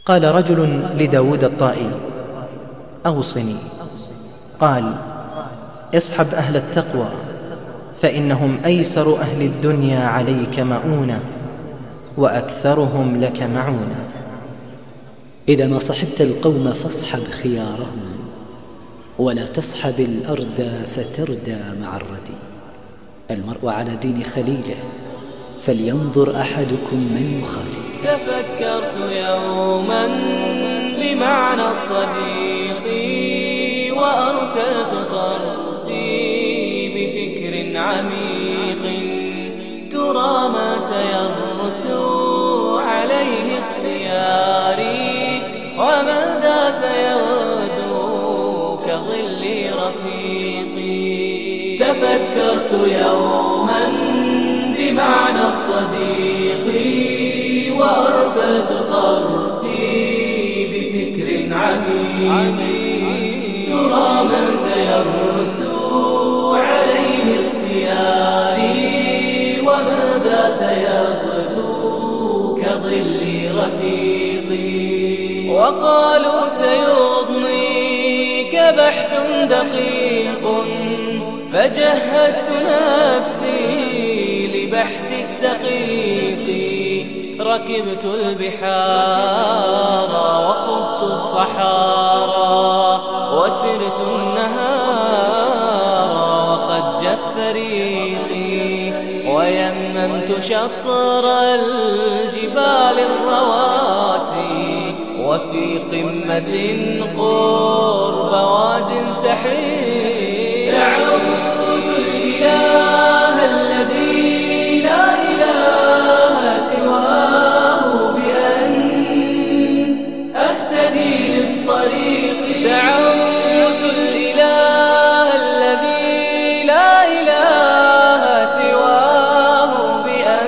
قال رجل لداود الطائي: أوصني. قال: اصحب أهل التقوى، فإنهم أيسر أهل الدنيا عليك مؤونة، وأكثرهم لك معونة. إذا ما صحبت القوم فاصحب خيارهم، ولا تصحب الأردى فتردى مع الردي. المرء على دين خليله، فلينظر أحدكم من يخالي. تفكرت يوما بمعنى الصديق، وأرسلت طرفي بفكر عميق، ترى ما سيرس عليه اختياري، وماذا سيغدو كظل رفيقي. تفكرت يوما بمعنى الصديق، وأرسلت طرفي بفكر عميق، ترى من سيرس عليه اختياري، وماذا سيغدو كظل رفيقي. وقالوا سيضنيك بحث دقيق، فجهزت نفسي لبحث الدقيق. ركبت البحار وخضت الصحارى، وسرت النهار وقد جف ريقي، ويممت شطر الجبال الرواسي، وفي قمة قرب واد سحيق. دعوت الإله الذي لا إله سواه بأن أهتدي للطريق. دعوت الإله الذي لا إله سواه بأن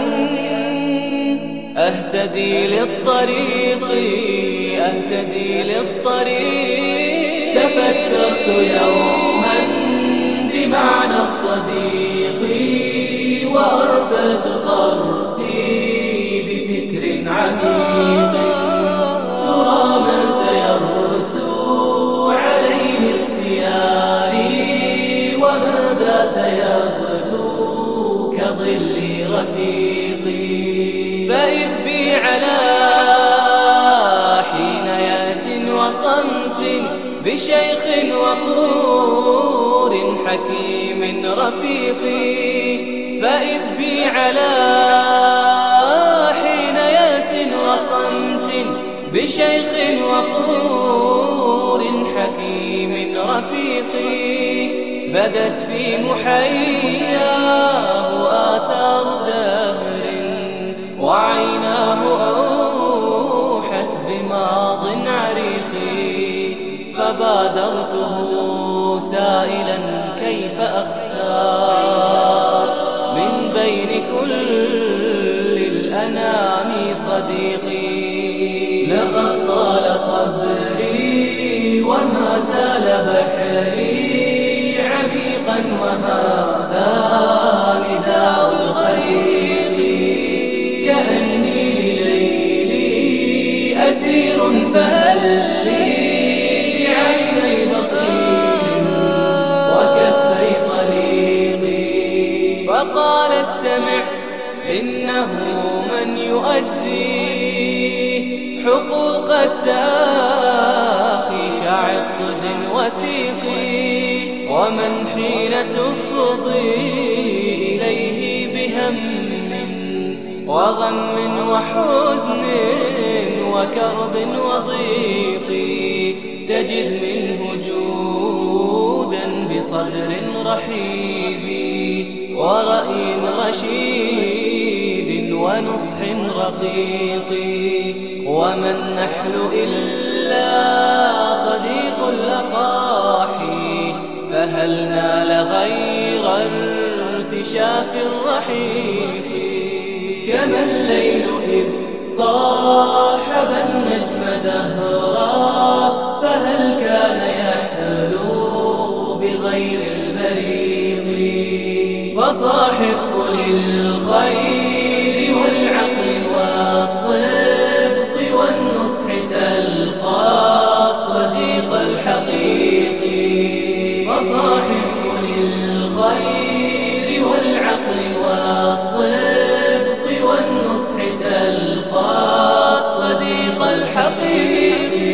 أهتدي للطريق، أهتدي للطريق. تفكرت يوما بمعنى الصديق، وأرسلت طرفي بفكر عميق، ترى من سيرس عليه اختياري، وماذا سيغدو كظل رفيقي. فإذ بي على حين ياس وصمت، بشيخ وقور حكيم رفيقي. فإذ بي على حين ياس وصمت، بشيخ وقور حكيم رفيقي. بدت في محياه آثار دهر، وعيناه أوحت بماض عريق. فبادرته سائلا كيف أختار من بين كل الأنام صديقي. لقد طال صبري وما زال بحري عميقا، وهذا نداء الغريق. كأني لليلي أسير، فهل لي بعيني بصير وكفي طليقي. فقال استمع، إنه من يؤدي حقوق التاخي كعقد وثيق، ومن حين تفضي إليه بهم وغم وحزن وكرب وضيق، تجد منه جودا بصدر رحيب، ورأي رشيد ونصح رقيق. وما النحل إلا صديق الأقاحي، فهل نال غير ارتشاف الرحيق. كما الليل إذ صاحب النجم دهرا، فهل كان يحلو بغير البريق. فصاحب للخير والعقل والصدق والنصح فصاحب للخير والعقل والصدق والنصح تلقى الصديق الحقيقي